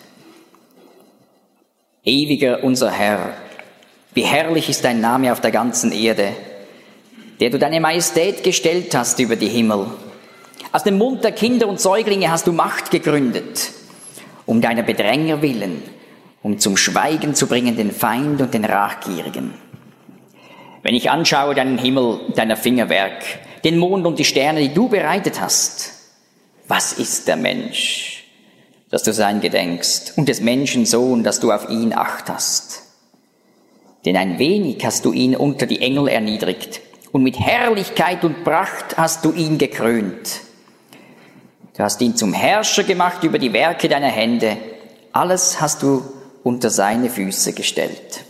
Ewiger unser Herr, wie herrlich ist dein Name auf der ganzen Erde, der du deine Majestät gestellt hast über die Himmel. Aus dem Mund der Kinder und Säuglinge hast du Macht gegründet, um deiner Bedränger willen, um zum Schweigen zu bringen den Feind und den Rachgierigen. Wenn ich anschaue deinen Himmel, deiner Fingerwerk, den Mond und die Sterne, die du bereitet hast, was ist der Mensch, dass du sein gedenkst, und des Menschen Sohn, dass du auf ihn Acht hast? Denn ein wenig hast du ihn unter die Engel erniedrigt, und mit Herrlichkeit und Pracht hast du ihn gekrönt. Du hast ihn zum Herrscher gemacht über die Werke deiner Hände. Alles hast du unter seine Füße gestellt.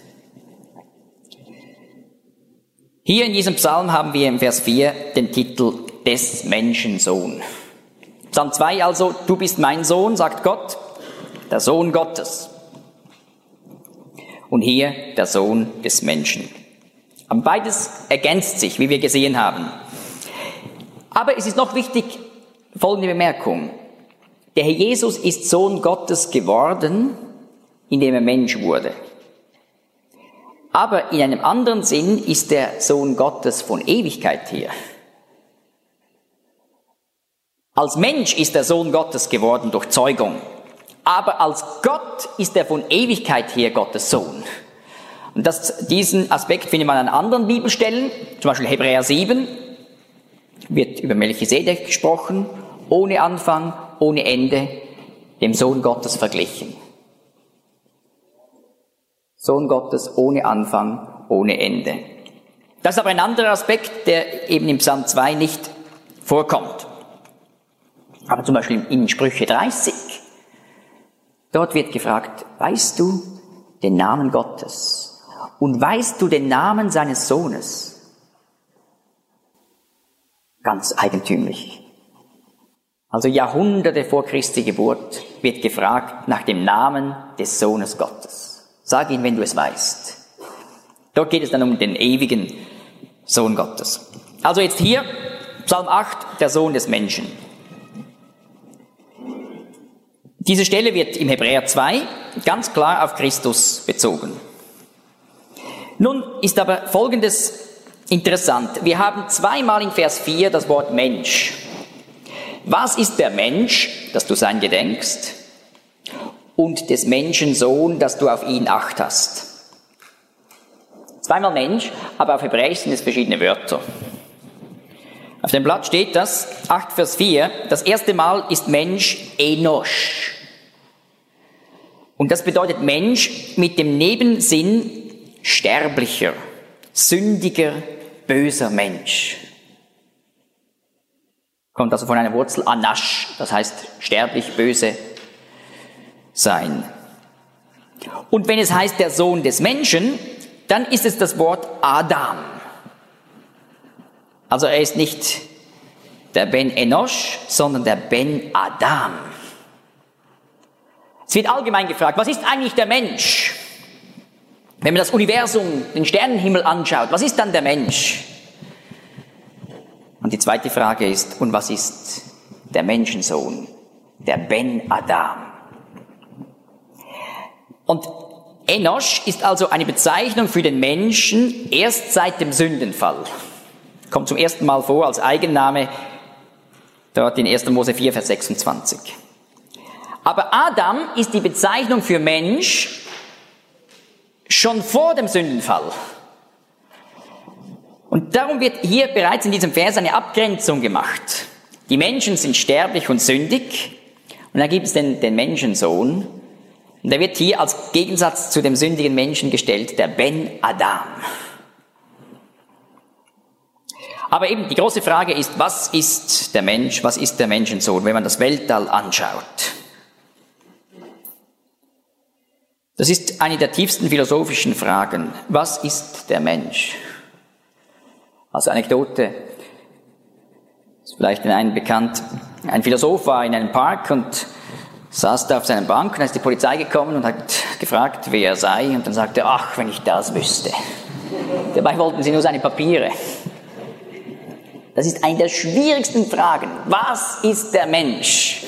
Hier in diesem Psalm haben wir im Vers vier den Titel des Menschen Sohn. Psalm zwei also, du bist mein Sohn, sagt Gott, der Sohn Gottes. Und hier der Sohn des Menschen. Aber beides ergänzt sich, wie wir gesehen haben. Aber es ist noch wichtig, folgende Bemerkung. Der Herr Jesus ist Sohn Gottes geworden, indem er Mensch wurde. Aber in einem anderen Sinn ist er Sohn Gottes von Ewigkeit her. Als Mensch ist er Sohn Gottes geworden durch Zeugung. Aber als Gott ist er von Ewigkeit her Gottes Sohn. Und das, diesen Aspekt findet man an anderen Bibelstellen, zum Beispiel Hebräer sieben, wird über Melchisedek gesprochen, ohne Anfang, ohne Ende, dem Sohn Gottes verglichen. Sohn Gottes ohne Anfang, ohne Ende. Das ist aber ein anderer Aspekt, der eben im Psalm zwei nicht vorkommt. Aber zum Beispiel in Sprüche dreißig, dort wird gefragt, weißt du den Namen Gottes und weißt du den Namen seines Sohnes? Ganz eigentümlich. Also Jahrhunderte vor Christi Geburt wird gefragt nach dem Namen des Sohnes Gottes. Sag ihn, wenn du es weißt. Dort geht es dann um den ewigen Sohn Gottes. Also jetzt hier, Psalm acht, der Sohn des Menschen. Diese Stelle wird im Hebräer zwei ganz klar auf Christus bezogen. Nun ist aber Folgendes interessant. Wir haben zweimal in Vers vier das Wort Mensch. Was ist der Mensch, dass du sein gedenkst? Und des Menschen Sohn, dass du auf ihn Acht hast. Zweimal Mensch, aber auf Hebräisch sind es verschiedene Wörter. Auf dem Blatt steht das, acht Vers vier, das erste Mal ist Mensch Enosh. Und das bedeutet Mensch mit dem Nebensinn sterblicher, sündiger, böser Mensch. Kommt also von einer Wurzel Anash, das heißt sterblich, böse sein. Und wenn es heißt der Sohn des Menschen, dann ist es das Wort Adam. Also er ist nicht der Ben Enosh, sondern der Ben Adam. Es wird allgemein gefragt, was ist eigentlich der Mensch? Wenn man das Universum, den Sternenhimmel anschaut, was ist dann der Mensch? Und die zweite Frage ist, und was ist der Menschensohn, der Ben Adam? Und Enosh ist also eine Bezeichnung für den Menschen erst seit dem Sündenfall. Kommt zum ersten Mal vor als Eigenname dort in erster Mose vier, Vers sechsundzwanzig. Aber Adam ist die Bezeichnung für Mensch schon vor dem Sündenfall. Und darum wird hier bereits in diesem Vers eine Abgrenzung gemacht. Die Menschen sind sterblich und sündig und dann gibt es den, den Menschensohn. Und der wird hier als Gegensatz zu dem sündigen Menschen gestellt, der Ben Adam. Aber eben die große Frage ist, was ist der Mensch, was ist der Menschensohn, wenn man das Weltall anschaut? Das ist eine der tiefsten philosophischen Fragen. Was ist der Mensch? Als Anekdote ist vielleicht den einen bekannt, ein Philosoph war in einem Park und saß da auf seiner Bank und dann ist die Polizei gekommen und hat gefragt, wer er sei, und dann sagte er, ach, wenn ich das wüsste. Dabei wollten sie nur seine Papiere. Das ist eine der schwierigsten Fragen. Was ist der Mensch?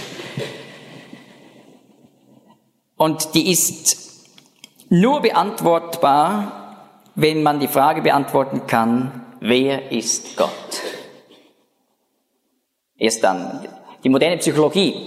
Und die ist nur beantwortbar, wenn man die Frage beantworten kann, wer ist Gott? Erst dann. Die moderne Psychologie,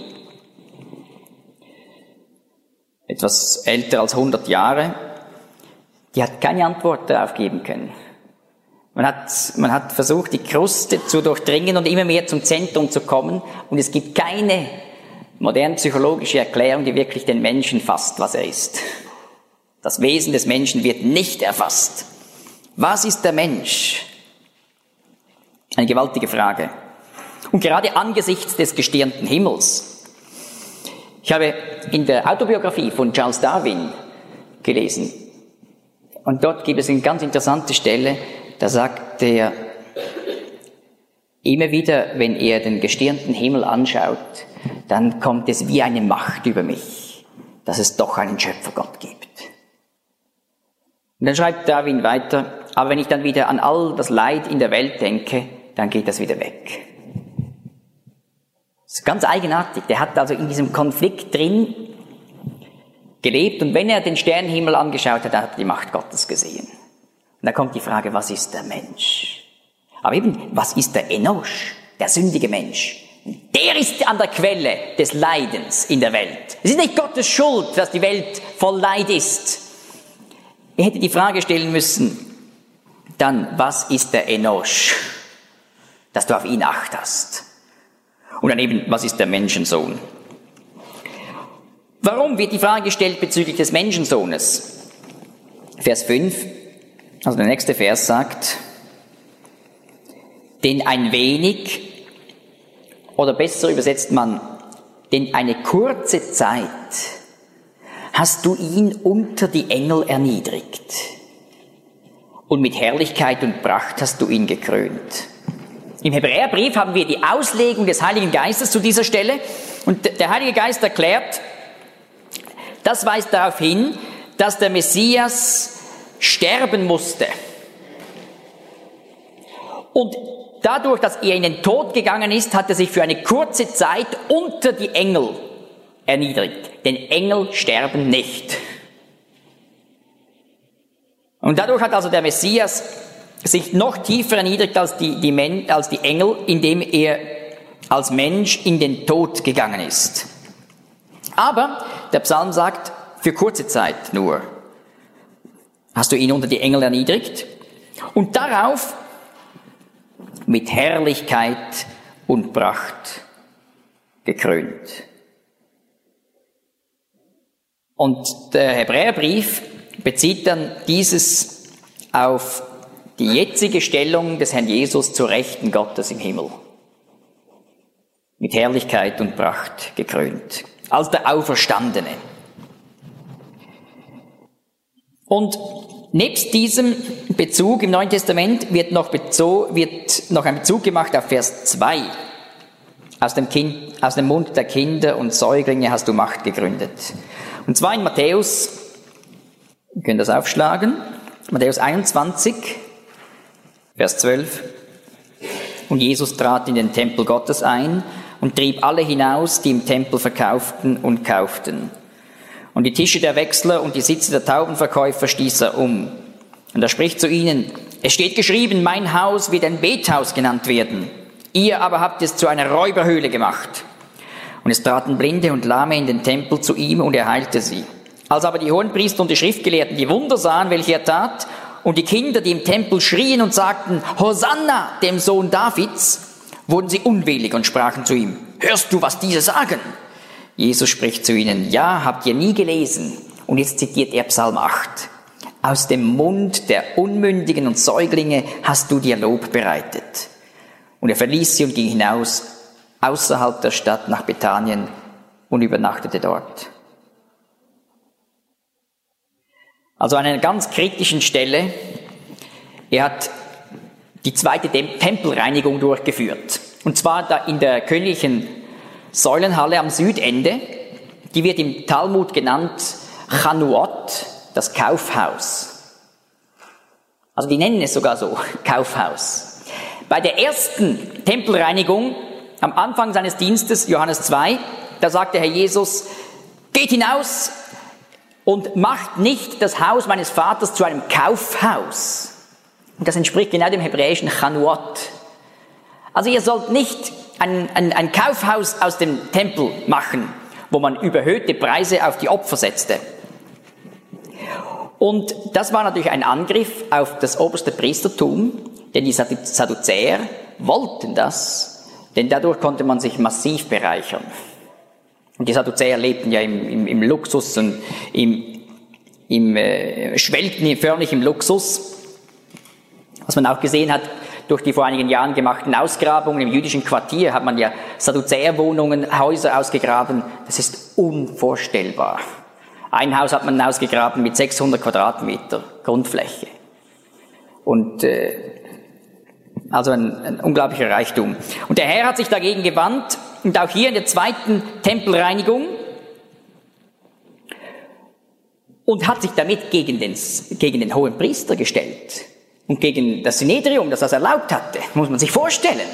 etwas älter als hundert Jahre, die hat keine Antwort darauf geben können. Man hat, man hat versucht, die Kruste zu durchdringen und immer mehr zum Zentrum zu kommen, und es gibt keine moderne psychologische Erklärung, die wirklich den Menschen fasst, was er ist. Das Wesen des Menschen wird nicht erfasst. Was ist der Mensch? Eine gewaltige Frage. Und gerade angesichts des gestirnten Himmels. Ich habe in der Autobiografie von Charles Darwin gelesen. Und dort gibt es eine ganz interessante Stelle, da sagt er, immer wieder, wenn er den gestirnten Himmel anschaut, dann kommt es wie eine Macht über mich, dass es doch einen Schöpfergott gibt. Und dann schreibt Darwin weiter, aber wenn ich dann wieder an all das Leid in der Welt denke, dann geht das wieder weg. Das ist ganz eigenartig. Der hat also in diesem Konflikt drin gelebt und wenn er den Sternenhimmel angeschaut hat, dann hat er die Macht Gottes gesehen. Und da kommt die Frage, was ist der Mensch? Aber eben, was ist der Enosch, der sündige Mensch? Der ist an der Quelle des Leidens in der Welt. Es ist nicht Gottes Schuld, dass die Welt voll Leid ist. Er hätte die Frage stellen müssen, dann, was ist der Enosch, dass du auf ihn Acht hast? Und dann eben, was ist der Menschensohn? Warum wird die Frage gestellt bezüglich des Menschensohnes? Vers fünf, also der nächste Vers sagt, denn ein wenig, oder besser übersetzt man, denn eine kurze Zeit hast du ihn unter die Engel erniedrigt und mit Herrlichkeit und Pracht hast du ihn gekrönt. Im Hebräerbrief haben wir die Auslegung des Heiligen Geistes zu dieser Stelle und der Heilige Geist erklärt, das weist darauf hin, dass der Messias sterben musste. Und dadurch, dass er in den Tod gegangen ist, hat er sich für eine kurze Zeit unter die Engel erniedrigt. Denn Engel sterben nicht. Und dadurch hat also der Messias sich noch tiefer erniedrigt als die, die, Men- als die Engel, indem er als Mensch in den Tod gegangen ist. Aber der Psalm sagt, für kurze Zeit nur hast du ihn unter die Engel erniedrigt und darauf mit Herrlichkeit und Pracht gekrönt. Und der Hebräerbrief bezieht dann dieses auf die jetzige Stellung des Herrn Jesus zur Rechten Gottes im Himmel. Mit Herrlichkeit und Pracht gekrönt. Als der Auferstandene. Und nebst diesem Bezug im Neuen Testament wird noch, bezo- wird noch ein Bezug gemacht auf Vers zwei. Aus dem, kind, aus dem Mund der Kinder und Säuglinge hast du Macht gegründet. Und zwar in Matthäus, wir können das aufschlagen, Matthäus einundzwanzig, Vers zwölf. Und Jesus trat in den Tempel Gottes ein und trieb alle hinaus, die im Tempel verkauften und kauften. Und die Tische der Wechsler und die Sitze der Taubenverkäufer stieß er um. Und er spricht zu ihnen, es steht geschrieben, mein Haus wird ein Bethaus genannt werden. Ihr aber habt es zu einer Räuberhöhle gemacht. Und es traten Blinde und Lahme in den Tempel zu ihm und er heilte sie. Als aber die Hohenpriester und die Schriftgelehrten die Wunder sahen, welche er tat, und die Kinder, die im Tempel schrien und sagten, Hosanna, dem Sohn Davids, wurden sie unwillig und sprachen zu ihm, hörst du, was diese sagen? Jesus spricht zu ihnen, ja, habt ihr nie gelesen? Und jetzt zitiert er Psalm acht. Aus dem Mund der Unmündigen und Säuglinge hast du dir Lob bereitet. Und er verließ sie und ging hinaus, außerhalb der Stadt nach Bethanien und übernachtete dort. Also an einer ganz kritischen Stelle, er hat die zweite Tempelreinigung durchgeführt. Und zwar da in der königlichen Säulenhalle am Südende, die wird im Talmud genannt Chanuot, das Kaufhaus. Also die nennen es sogar so, Kaufhaus. Bei der ersten Tempelreinigung, am Anfang seines Dienstes, Johannes zwei, da sagt der Herr Jesus, geht hinaus und macht nicht das Haus meines Vaters zu einem Kaufhaus. Und das entspricht genau dem hebräischen Chanuot. Also ihr sollt nicht ein, ein, ein Kaufhaus aus dem Tempel machen, wo man überhöhte Preise auf die Opfer setzte. Und das war natürlich ein Angriff auf das oberste Priestertum, denn die Sadduzäer wollten das, denn dadurch konnte man sich massiv bereichern. Und die Sadduzäer lebten ja im, im, im Luxus und im, im, äh, schwelgten förmlich im Luxus. Was man auch gesehen hat, durch die vor einigen Jahren gemachten Ausgrabungen im jüdischen Quartier hat man ja Sadduzäerwohnungen, Häuser ausgegraben. Das ist unvorstellbar. Ein Haus hat man ausgegraben mit sechshundert Quadratmeter Grundfläche. Und äh, also ein, ein unglaublicher Reichtum. Und der Herr hat sich dagegen gewandt und auch hier in der zweiten Tempelreinigung und hat sich damit gegen den, gegen den Hohenpriester gestellt. und gegen das Synedrium, das das erlaubt hatte. Muss man sich vorstellen.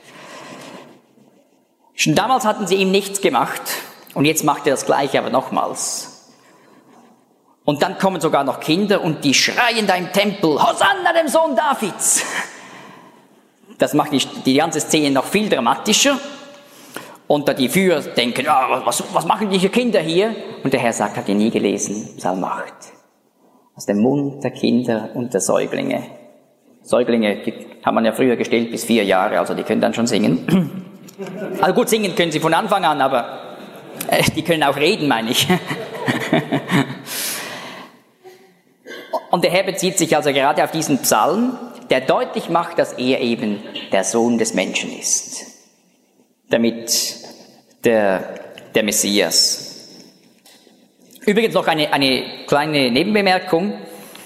Schon damals hatten sie ihm nichts gemacht und jetzt macht er das Gleiche, aber nochmals. Und dann kommen sogar noch Kinder und die schreien da im Tempel, Hosanna dem Sohn Davids. Das macht die, die ganze Szene noch viel dramatischer. Und da die Führer denken, ja, was, was machen diese Kinder hier? Und der Herr sagt, habt ihr nie gelesen, Psalm acht. Aus dem Mund der Kinder und der Säuglinge. Säuglinge, die hat man ja früher gestellt bis vier Jahre, also die können dann schon singen. Also gut, singen können sie von Anfang an, aber äh, die können auch reden, meine ich. Und der Herr bezieht sich also gerade auf diesen Psalm, der deutlich macht, dass er eben der Sohn des Menschen ist. Damit der, der Messias. Übrigens noch eine, eine kleine Nebenbemerkung.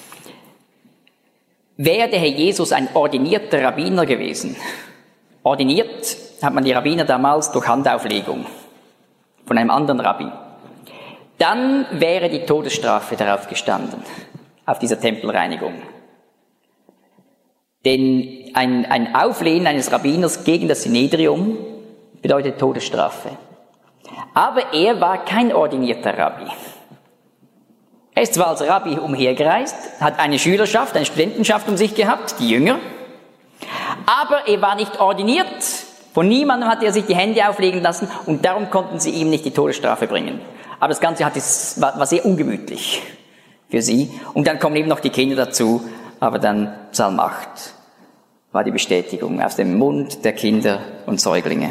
Wäre der Herr Jesus ein ordinierter Rabbiner gewesen, ordiniert hat man die Rabbiner damals durch Handauflegung von einem anderen Rabbi, dann wäre die Todesstrafe darauf gestanden, auf dieser Tempelreinigung. Denn ein, ein Auflehnen eines Rabbiners gegen das Synedrium bedeutet Todesstrafe. Aber er war kein ordinierter Rabbi. Er ist zwar als Rabbi umhergereist, hat eine Schülerschaft, eine Studentenschaft um sich gehabt, die Jünger, aber er war nicht ordiniert. Von niemandem hat er sich die Hände auflegen lassen und darum konnten sie ihm nicht die Todesstrafe bringen. Aber das Ganze hat es, war, war sehr ungemütlich für sie. Und dann kommen eben noch die Kinder dazu, aber dann Psalm acht war die Bestätigung aus dem Mund der Kinder und Säuglinge.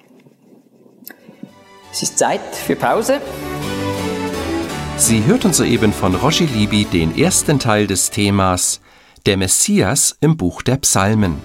Es ist Zeit für Pause. Sie hörten soeben von Roger Libby den ersten Teil des Themas Der Messias im Buch der Psalmen.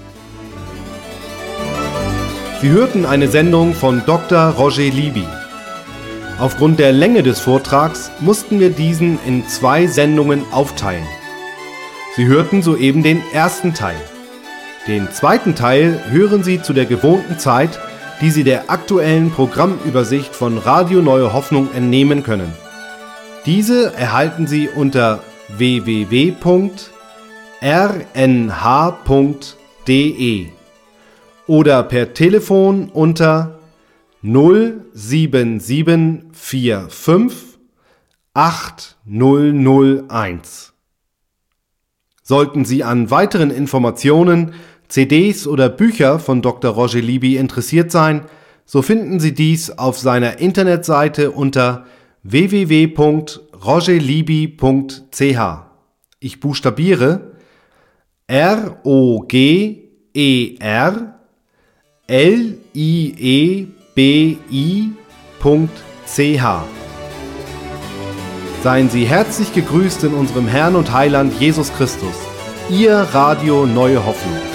Sie hörten eine Sendung von Doktor Roger Libby. Aufgrund der Länge des Vortrags mussten wir diesen in zwei Sendungen aufteilen. Sie hörten soeben den ersten Teil. Den zweiten Teil hören Sie zu der gewohnten Zeit, die Sie der aktuellen Programmübersicht von Radio Neue Hoffnung entnehmen können. Diese erhalten Sie unter w w w punkt r n h punkt d e oder per Telefon unter null sieben sieben vier fünf acht null null eins. Sollten Sie an weiteren Informationen, C Ds oder Bücher von Doktor Roger Libby interessiert sein, so finden Sie dies auf seiner Internetseite unter w w w punkt roger libby punkt c h. Ich buchstabiere R O G E R L I E B I punkt c h. Seien Sie herzlich gegrüßt in unserem Herrn und Heiland Jesus Christus. Ihr Radio Neue Hoffnung.